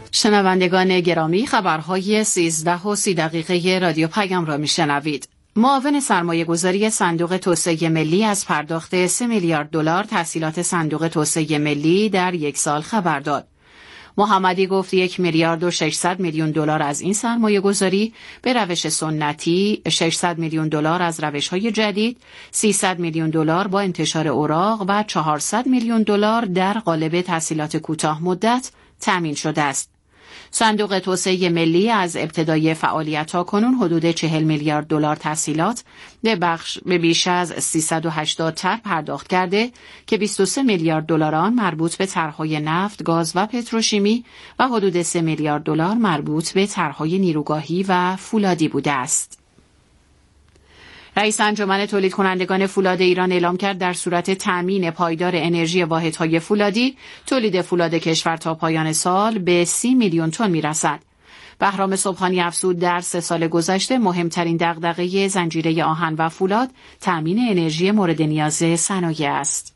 شنوندگان گرامی، خبرهای 13:30 رادیو پیام را میشنوید. معاون سرمایه گذاری صندوق توسعه ملی از پرداخت 3 میلیارد دلار تسهیلات صندوق توسعه ملی در یک سال خبر داد. محمدی گفت 1 میلیارد و 600 میلیون دلار از این سرمایه گذاری به روش سنتی، 600 میلیون دلار از روش‌های جدید، 300 میلیون دلار با انتشار اوراق و 400 میلیون دلار در قالب تسهیلات کوتاه مدت تامین شده است. صندوق توسعه ملی از ابتدای فعالیت تا کنون حدود 40 میلیارد دلار تسهیلات به بیش از 380 طرح پرداخت کرده که 23 میلیارد دلار آن مربوط به طرح‌های نفت، گاز و پتروشیمی و حدود 3 میلیارد دلار مربوط به طرح‌های نیروگاهی و فولادی بوده است. رئیس انجمن تولید کنندگان فولاد ایران اعلام کرد در صورت تأمین پایدار انرژی واحدهای فولادی، تولید فولاد کشور تا پایان سال به 30 میلیون تن میرسد. بهرام صبحانی افزود در 3 سال گذشته مهمترین دغدغه زنجیره آهن و فولاد تأمین انرژی مورد نیاز صنایع است.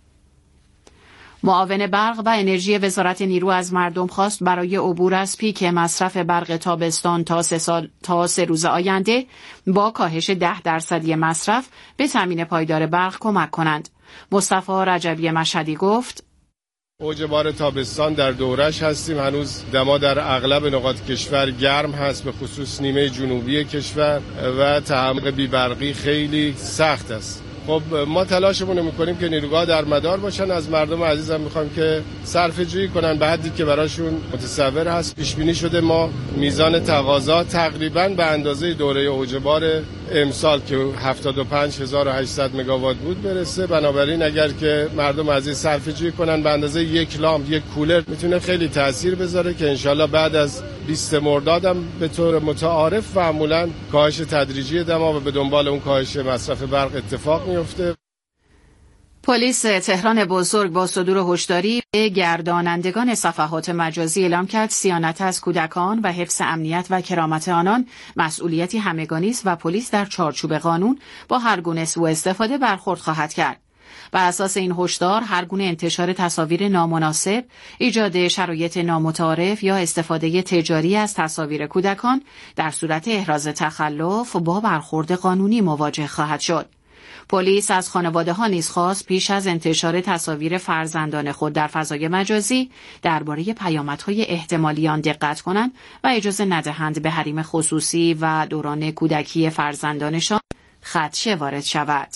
معاون برق و انرژی وزارت نیرو از مردم خواست برای عبور از پیک مصرف برق تابستان تا 3 روز آینده با کاهش 10% مصرف به تامین پایدار برق کمک کنند. مصطفی رجبی مشهدی گفت: اوج بار تابستان در دورش هستیم. هنوز دما در اغلب نقاط کشور گرم هست، به خصوص نیمه جنوبی کشور، و تحمل بی‌برقی خیلی سخت است. خب ما تلاشمون میکنیم که نیروگاه در مدار باشن. از مردم عزیزم میخوام که صرفه جویی کنن به حدی که براشون متصور هست. پیش بینی شده ما میزان تقاضا تقریبا به اندازه دوره اوج بار امسال که 75800 مگاوات بود برسه. بنابراین اگر که مردم عزیز صرفه جویی کنن به اندازه یک لامپ، یک کولر، میتونه خیلی تاثیر بذاره که انشالله بعد از 20 مرداد هم به طور متعارف معمولا کاهش تدریجی دما و به دنبال اون کاهش مصرف برق اتفاق میفته. پلیس تهران بزرگ با صدور هشداری به گردانندگان صفحات مجازی اعلام کرد صیانت از کودکان و حفظ امنیت و کرامت آنان مسئولیتی همگانی است و پلیس در چارچوب قانون با هر گونه سوء استفاده برخورد خواهد کرد. بر اساس این هشدار هر گونه انتشار تصاویر نامناسب، ایجاد شرایط نامتعارف یا استفاده تجاری از تصاویر کودکان در صورت احراز تخلف با برخورد قانونی مواجه خواهد شد. پلیس از خانواده‌ها نیز خواست پیش از انتشار تصاویر فرزندان خود در فضای مجازی درباره پیامدهای احتمالی آن دقت کنند و اجازه ندهند به حریم خصوصی و دوران کودکی فرزندانشان خدشه وارد شود.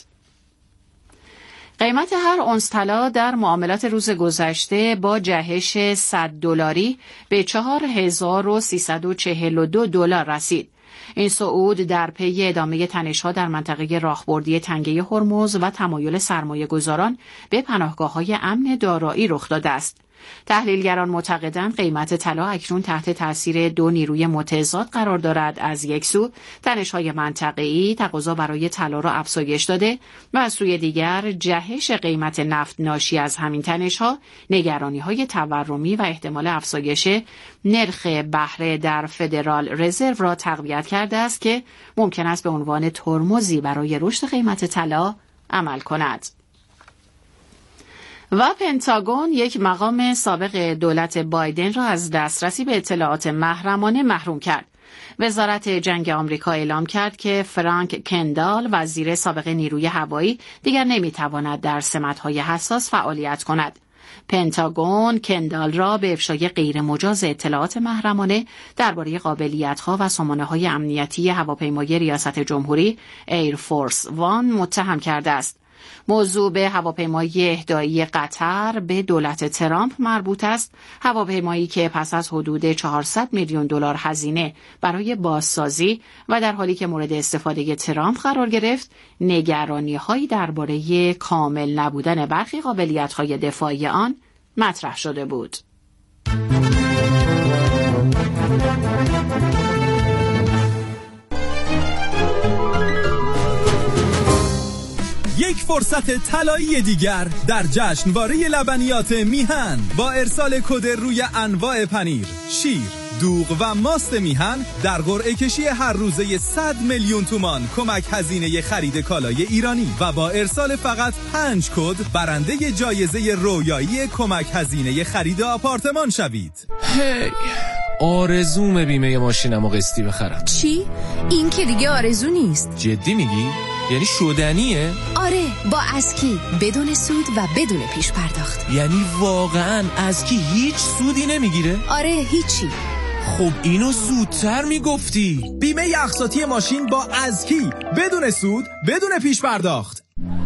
قیمت هر اونس طلا در معاملات روز گذشته با جهش $100 به $4342 رسید. این صعود در پی ادامه تنش‌ها در منطقه راهبردی تنگه هرمز و تمایل سرمایه‌گذاران به پناهگاه‌های امن دارایی رخ داده است. تحلیلگران معتقدند قیمت طلا اکنون تحت تاثیر 2 نیروی متضاد قرار دارد. از یک سو تنش‌های منطقه‌ای تقاضا برای طلا را افزایش داده و از سوی دیگر جهش قیمت نفت ناشی از همین تنش‌ها نگرانی‌های تورمی و احتمال افزایش نرخ بهره در فدرال رزرو را تقویت کرده است که ممکن است به عنوان ترمزی برای رشد قیمت طلا عمل کند. و پنتاگون یک مقام سابق دولت بایدن را از دسترسی به اطلاعات محرمانه محروم کرد. وزارت جنگ آمریکا اعلام کرد که فرانک کندال، وزیر سابق نیروی هوایی، دیگر نمیتواند در سمت‌های حساس فعالیت کند. پنتاگون کندال را به افشای غیر مجاز اطلاعات محرمانه درباره قابلیت‌ها و سامانه‌های امنیتی هواپیمای ریاست جمهوری ایرفورس وان متهم کرده است. موضوع به هواپیمای اهدایی قطر به دولت ترامپ مربوط است، هواپیمایی که پس از حدود 400 میلیون دلار هزینه برای بازسازی و در حالی که مورد استفاده ترامپ قرار گرفت، نگرانی‌هایی درباره کامل نبودن برخی قابلیت‌های دفاعی آن مطرح شده بود. یک فرصت طلایی دیگر در جشنواره لبنیات میهن با ارسال کد روی انواع پنیر، شیر، دوغ و ماست میهن در قرعه کشی هر روزه 100 میلیون تومان کمک هزینه خرید کالای ایرانی و با ارسال فقط 5 کد برنده جایزه رویایی کمک هزینه خرید آپارتمان شوید. هی آرزوم بیمه ماشینمو قسطی بخرم. چی؟ این که دیگه آرزو نیست. جدی میگی؟ یعنی شدنیه؟ آره، با اسکی بدون سود و بدون پیش پرداخت. یعنی واقعا اسکی هیچ سودی نمیگیره؟ آره، هیچی. خب اینو زودتر میگفتی. بیمه اقساطی ماشین با اسکی بدون سود بدون پیش پرداخت.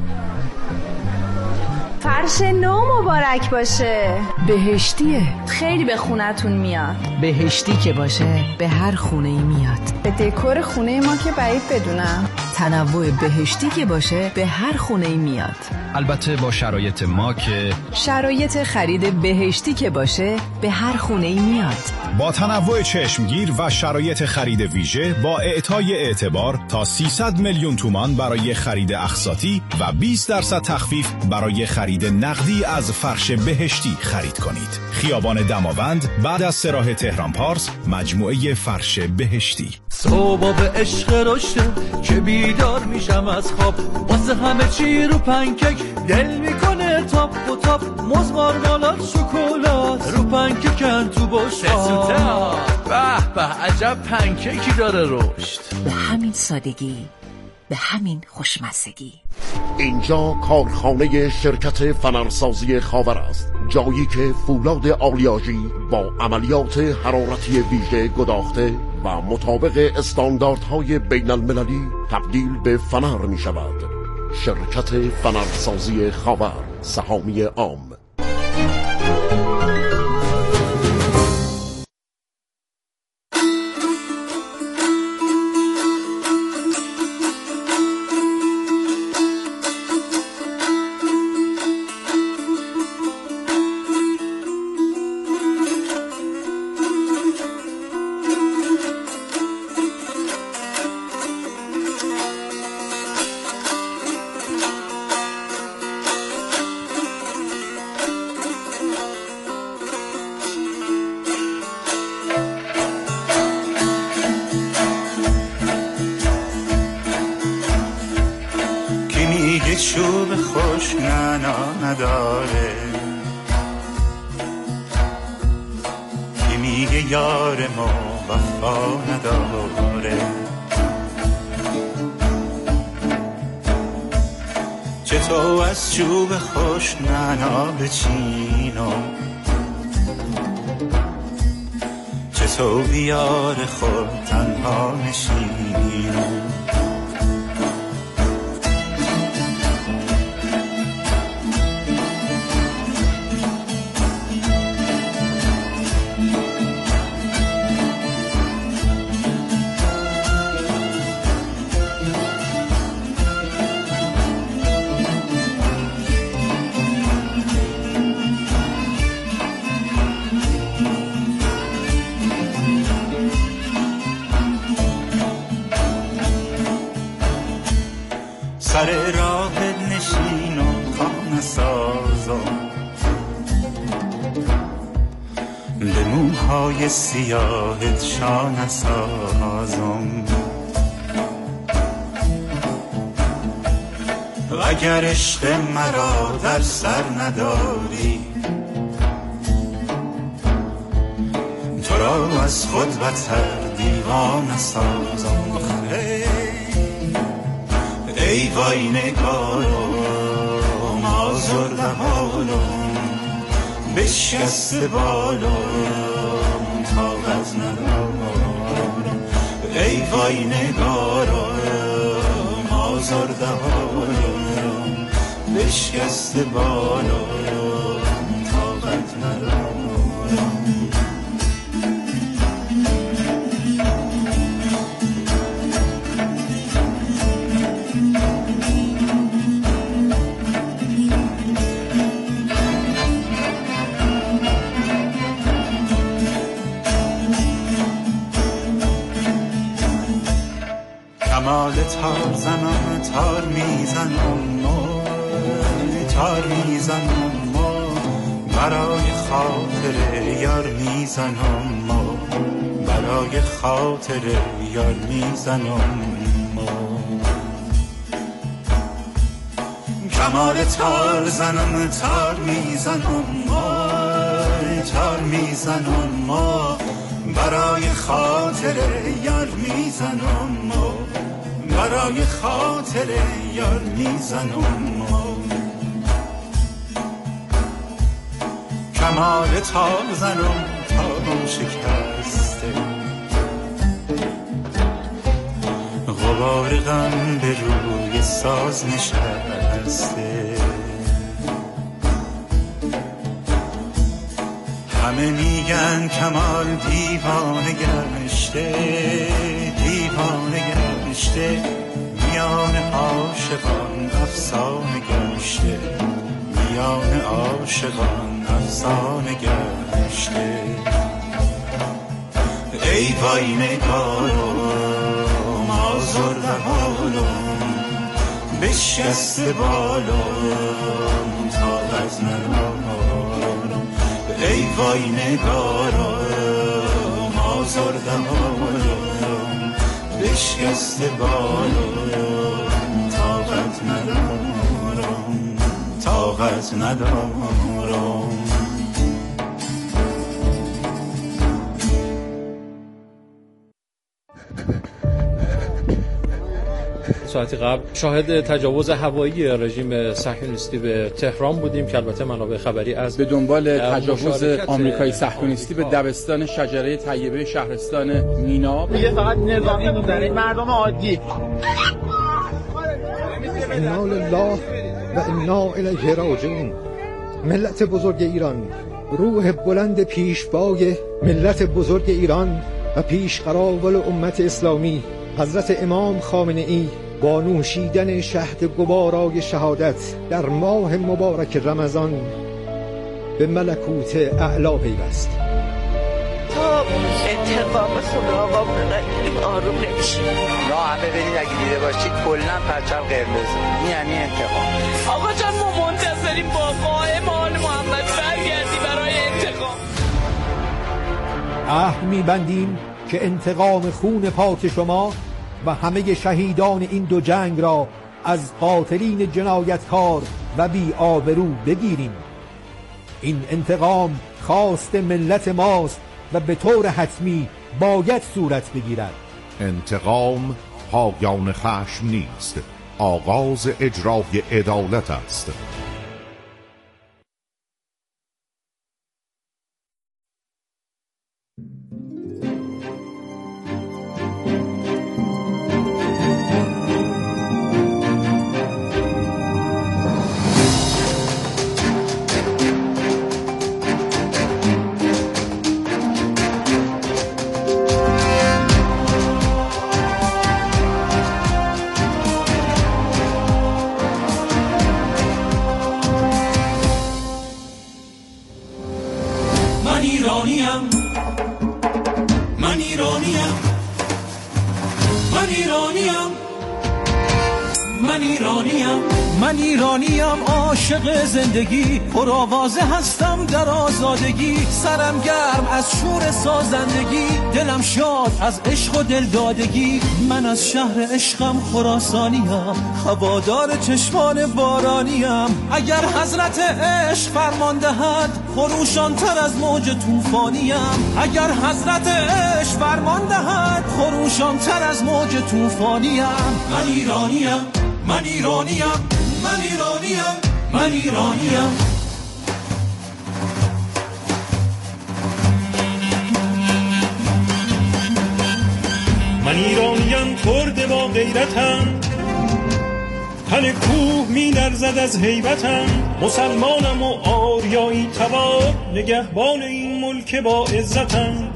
فرش نو مبارک باشه. بهشتیه، خیلی به خونتون میاد. بهشتی که باشه به هر خونه ای میاد. به دکور خونه ما که بعید بدونم. تنوع بهشتی که باشه به هر خونه ای میاد. البته با شرایط ما که شرایط خرید بهشتی که باشه به هر خونه ای میاد. با تنوع چشمگیر و شرایط خرید ویژه با اعطای اعتبار تا 300 میلیون تومان برای خرید اقساطی و 20% تخفیف برای خرید نقدی از فرش بهشتی خرید کنید. خیابان دماوند بعد از سراح تهران پارس، مجموعه فرش بهشتی. صبح به عشق رشته که بیدار میشم از خواب، واسه همه چی رو پنکیک دل میکنه تاپ و تاپ، موز مارمالاد شکلات رو پنکیکن تو بشقاب. به به عجب پنکیکی داره رشد. به همین سادگی، به همین خوشمزگی. اینجا کارخانه شرکت فنرسازی خاور است، جایی که فولاد آلیاژی با عملیات حرارتی ویژه گداخته و مطابق استانداردهای بین المللی تبدیل به فنر می شود. شرکت فنرسازی خاور، سهامی عام. چوب خوش ننا نداره، کی میگه یار ما وفا نداره، چطور از چوب خوش ننا بچینم، چطور بیار خود تنها نشینم. سر راهت نشینم خانه سازم، به موهای سیاهت شانه سازم، اگر عشق مرا در سر نداری، تو را از خود بتر دیوانه سازم. ای وای نگارم آزرده حالم، بشکسته بالم طاقت ندارم. ای وای نگارم آزرده حالم، بشکسته بالم طاقت ندارم. کمال تار زنم تار میزنم، تار میزنم ما، برای خاطر یار میزنم ما، برای خاطر یار میزنم ما. کمال تار زنم تار میزنم ما، تار میزنم ما، برای خاطر یار میزنم ما، برای خاطر یار میزنم ما. کمال تار زنم تارم شکسته، غبار غم به روی ساز نشسته. همه میگن کمال دیوانه گشته، دیوانه گشته، میان عاشقان افسانه گشته، میان عاشقان افسانه گشته. ای وای نگارم آزرده حالم، بشکسته بالم طاقت ندارم. ای وای نگارم آزرده حالم، بشکسته بالم طاقت ندارم، طاقت ندارم. ساعتی قبل شاهد تجاوز هوایی رژیم صهیونیستی به تهران بودیم که البته منابع خبری از به دنبال تجاوز آمریکایی صهیونیستی به دبستان شجره طیبه شهرستان مینا. دیگه فقط نظامی می‌زنید، مردم عادی. انا لله و انا الیه راجعون. ملت بزرگ ایران، روح بلند پیشوای ملت بزرگ ایران و پیشقراول امت اسلامی حضرت امام خامنه‌ای با نوشیدن شهد گوارای شهادت در ماه مبارک رمضان به ملکوت اعلی پیوست. تا انتقام خدا آقا بنگیریم آروم نمیشیم. راه همه برید اگه دیده باشید کلن پرچم قرمز، این یعنی انتقام. آقا جان ما منتظریم با قائم آل محمد برگردی برای انتقام. عهد می‌بندیم که انتقام خون پاک شما و همه شهیدان این دو جنگ را از قاتلین جنایتکار و بی آبرو بگیریم. این انتقام خواست ملت ماست و به طور حتمی باید صورت بگیرد. انتقام پایان خشم نیست، آغاز اجرای عدالت است. من ایرانیم عاشق زندگی، پرآوازه هستم در آزادگی، سرم گرم از شور سازندگی، دلم شاد از عشق و دلدادگی. من از شهر عشقم خراسانیم، هوادار چشمان بارانیم. اگر حضرت عشق فرمان دهد خروشان تر از موج طوفانیم. اگر حضرت عشق فرمان دهد خروشان تر از موج طوفانیم. من ایرانیم، من ایرانیم، من ایرانیم، من ایرانیم. من ایرانیم کرد با غیرتم، تن کوه می لرزد از هیبتم. مسلمانم و آریایی تبار، نگهبان این ملک با عزتم.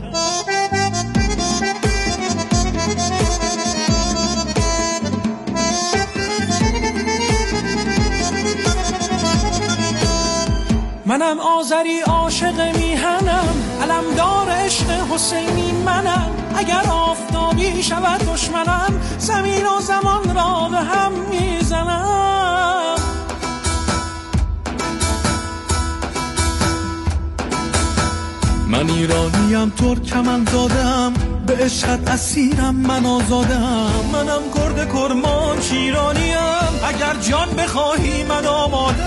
منم آذری عاشق میهنم، علمدار عشق حسینی منم. اگر آفتابی شود دشمنم، زمین و زمان را به هم میزنم. من ایرانیم ترکمن زادم به عشقت اسیرم من آزادم منم کرد کرمان شیرانیم اگر جان بخواهی من آمادم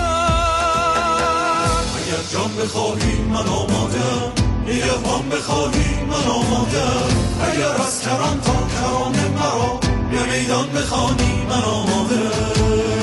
اگر جان بخواهی من آمادم نیروان بخواهی من آمادم اگر از کران تا کران مرا به میدان بخوانی من آمادم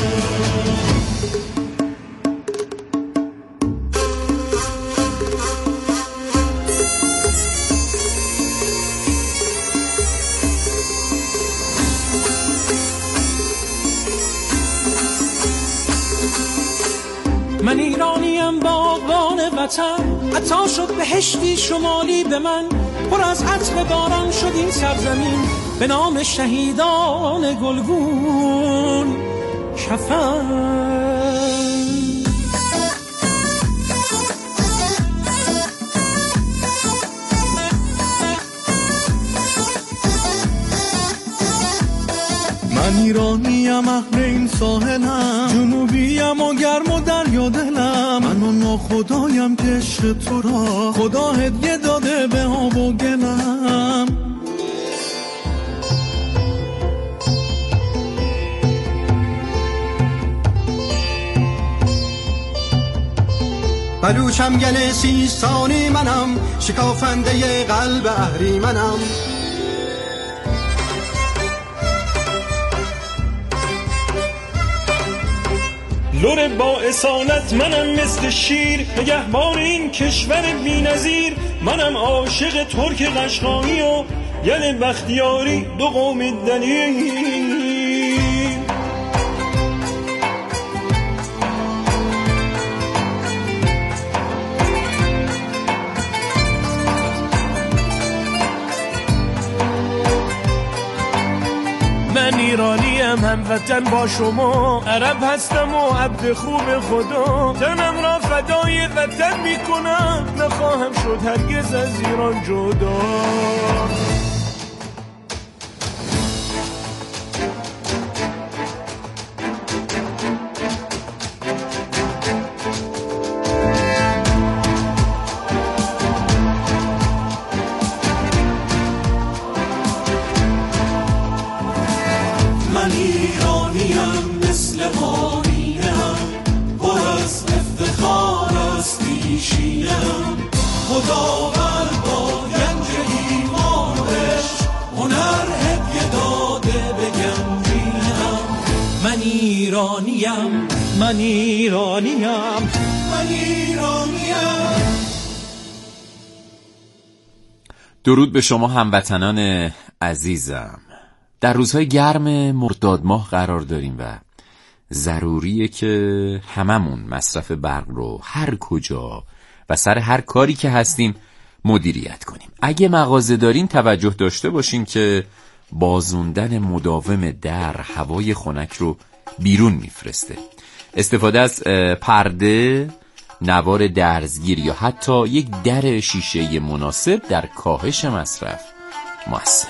من ایرانیم باغبان وطن عطا شد بهشتی شمالی به من پر از عطر باران شد این سرزمین به نام شهیدان گلگون کفن من ایرانیم اهل این ساحلم جنوبیم و گرم و دریا دلم من و ناخدایم که عشق تو را خدا هدیه داده به آب و گلم بلوچم گل سیستانی منم شکافنده قلب اهریمنم لور با اصالت منم مثل شیر نگهبان این کشور بی‌نظیر منم عاشق ترک قشقایی و یل بختیاری دو قوم دلیر من ایرانیم هموطن با شما عرب هستم و عبد خوب خدا تنم را فدای وطن میکنم نخواهم شد هرگز از ایران جدا من ایرانیم مثل مارینم پر از افتخار است پیشینم خداوند با گنج ایمان و عشق هنر هدیه داده به گنجینم من ایرانیم من ایرانیم من ایرانیم. درود به شما هموطنان عزیزم. در روزهای گرم مرداد ماه قرار داریم و ضروریه که هممون مصرف برق رو هر کجا و سر هر کاری که هستیم مدیریت کنیم. اگه مغازه دارین توجه داشته باشین که بازوندن مداوم در هوای خنک رو بیرون میفرسته. استفاده از پرده، نوار درزگیر یا حتی یک در شیشه مناسب در کاهش مصرف مؤثر.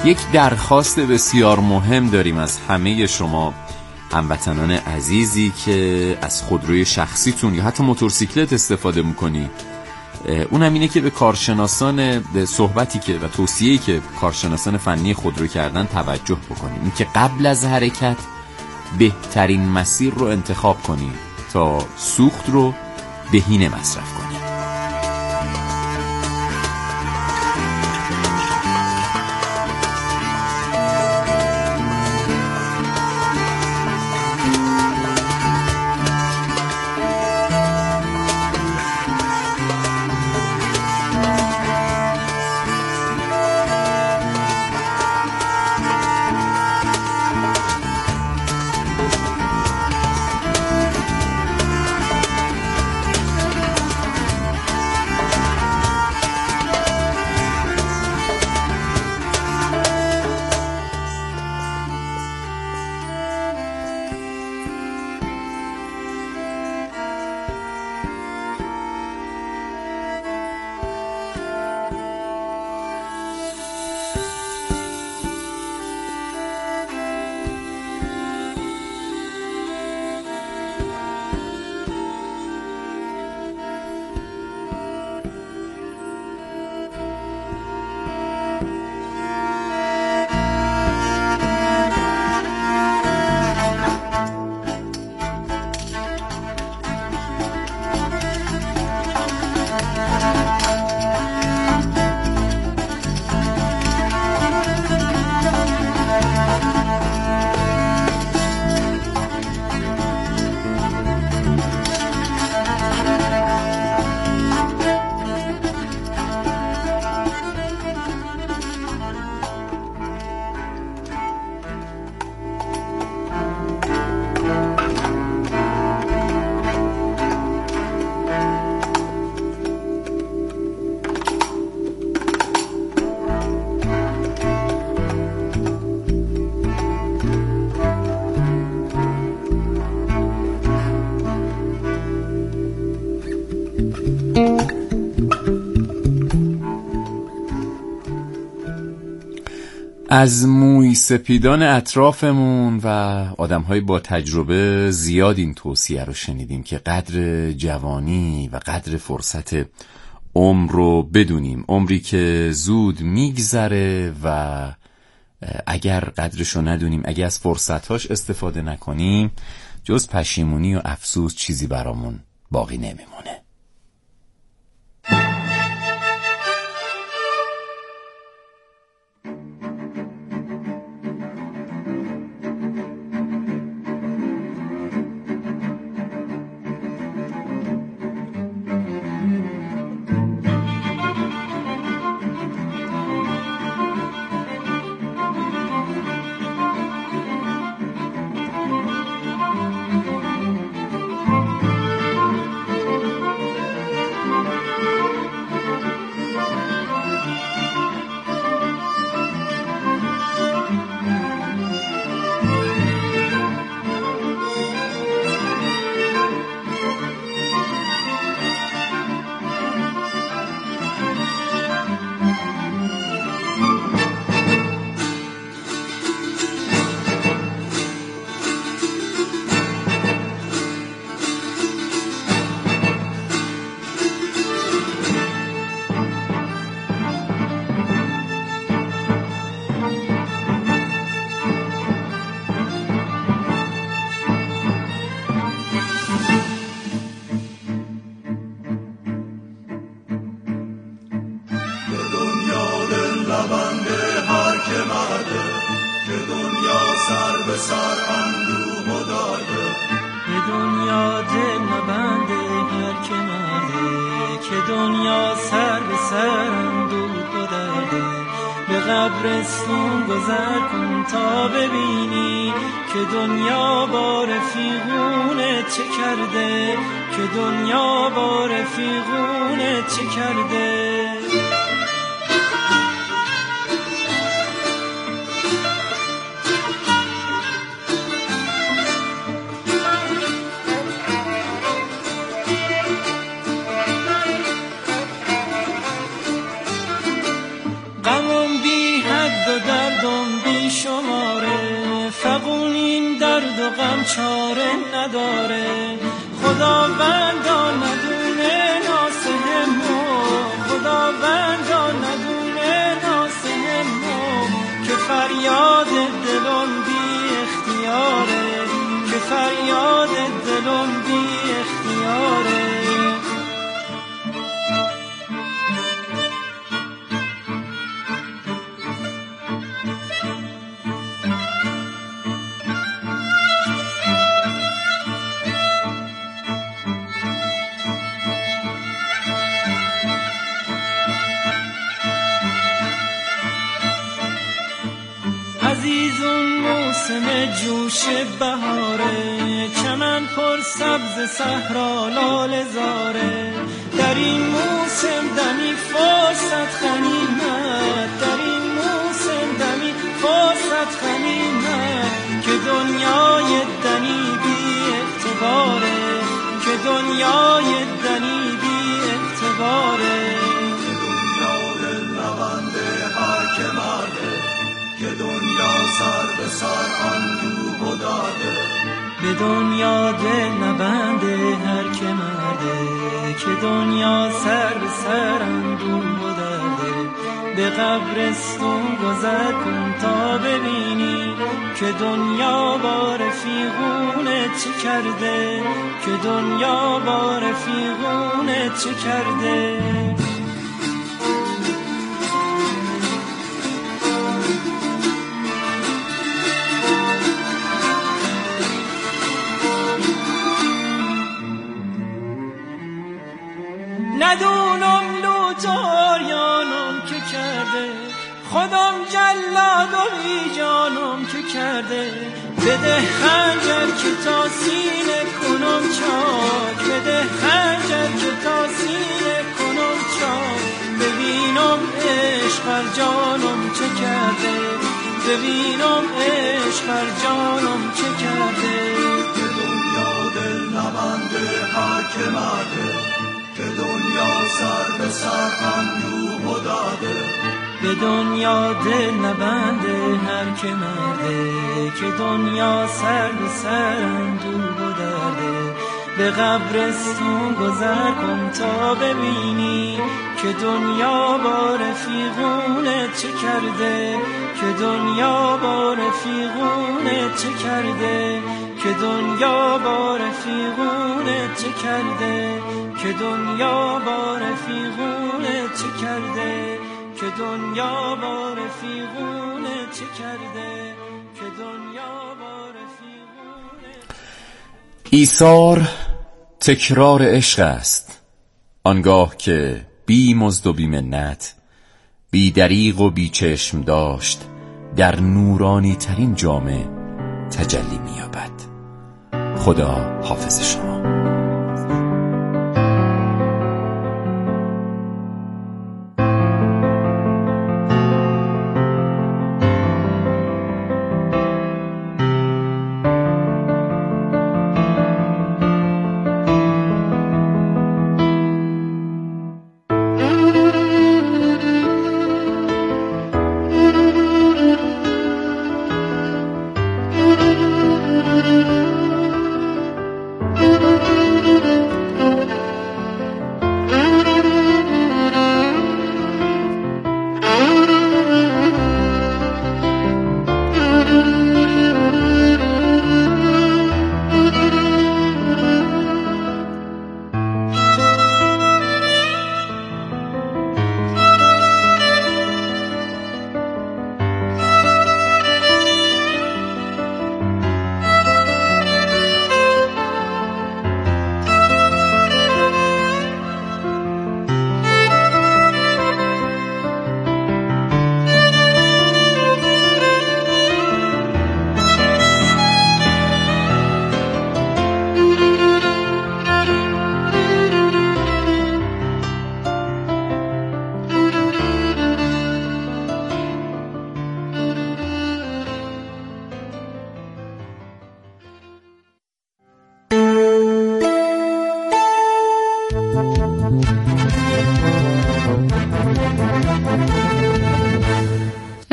یک درخواست بسیار مهم داریم از همه شما هموطنان عزیزی که از خودروی شخصیتون یا حتی موتورسیکلت استفاده میکنی. اونم اینه که به کارشناسان، به صحبتی که و توصیه‌ای که کارشناسان فنی خودرو کردن توجه بکنیم، این که قبل از حرکت بهترین مسیر رو انتخاب کنیم تا سوخت رو بهینه مصرف کنیم. از موی سپیدان اطرافمون و آدم‌های با تجربه زیاد این توصیه رو شنیدیم که قدر جوانی و قدر فرصت عمر رو بدونیم، عمری که زود میگذره و اگر قدرش رو ندونیم، اگر از فرصتاش استفاده نکنیم، جز پشیمونی و افسوس چیزی برامون باقی نمیمونه. قبرستون گذر کن تا ببینی که دنیا با رفیقونه چه کرده، که دنیا با رفیقونه چه کرده. غمم بی حد درد و دردم بی شماره، فغون این درد و غم چاره نداره. خداوندا ندونه ناسهمو، خداوندا ندونه ناسهمو، که فریاد دلم بی اختیاره، که فریاد دلم بی اختیاره. عزیزون موسم جوش بهاره، چمن پر سبز صحرا لاله زاره. در این موسم دمی فرصت غنیمت، در این موسم دمی فرصت غنیمت، که دنیای دنی بی اعتباره، که دنیای دنی بی اعتباره. که دنیا سر به سر اندوه داده، به دنیا دل نبنده هر که مرده، که دنیا سر به سر اندوه داده. به قبرستون گذر کن تا ببینی که دنیا با رفیقونه چه کرده، که دنیا با رفیقونه چه کرده. ندونم لوتاریانم که کرده، خودم جلاد و بی جانم که کرده. بده خنجر که تا سینه کنم چاک، بده خنجر که تا سینه کنم چاک. ببینم عشق بر جانم چه کرده، ببینم عشق بر جانم چه کرده. که دنیا دل نبنده هر که مرده، که دنیا سر به سر اندوه داده. به دنیا دل نبنده هر که مرده، که دنیا سر به سر اندوه داده. به قبرستون گذر کن تا ببینی که دنیا با رفیقونه چه کرده، که دنیا با رفیقونه چه کرده، که دنیا با رفیقونه چه کرده، که دنیا با رفیقونه چه کرده، که دنیا با رفیقونه چه کرده، که دنیا با رفیقونه. ایثار تکرار عشق است، آنگاه که بی مزد و بی منت، بی دریغ و بی چشم داشت، در نورانی ترین جامه تجلی می‌یابد. خدا حافظ شما.